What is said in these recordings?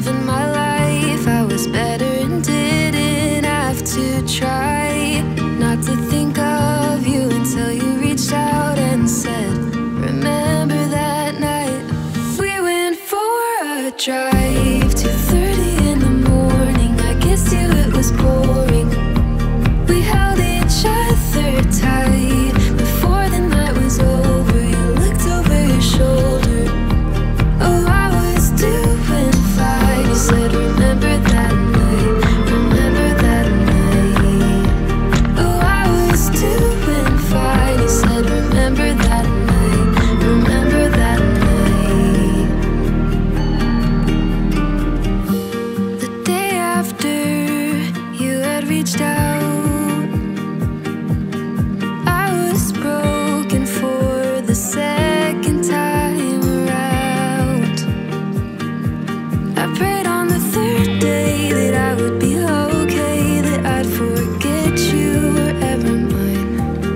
living my life. I was better and didn't have to try not to think of you until you reached out and said, remember that night we went for a drive, 2:30 in the morning. I kissed you, it was boring. We held each other tight before the night was over. You looked over your shoulder. Oh, I was doing fine. You said, remember that night, remember that night. Oh, I was doing fine. You said, remember that night, remember that night. The day after you had reached out, I was broken for the second time around. I prayed on the third day that I would be okay, that I'd forget you were ever mine.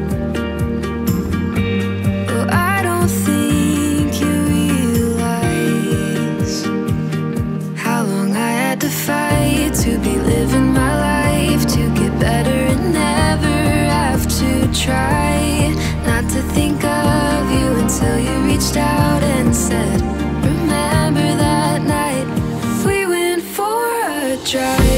Oh, I don't think you realize how long I had to fight to be living my life, to get better and never have to try not to think of you until you reached out and said, remember that night we went for a drive.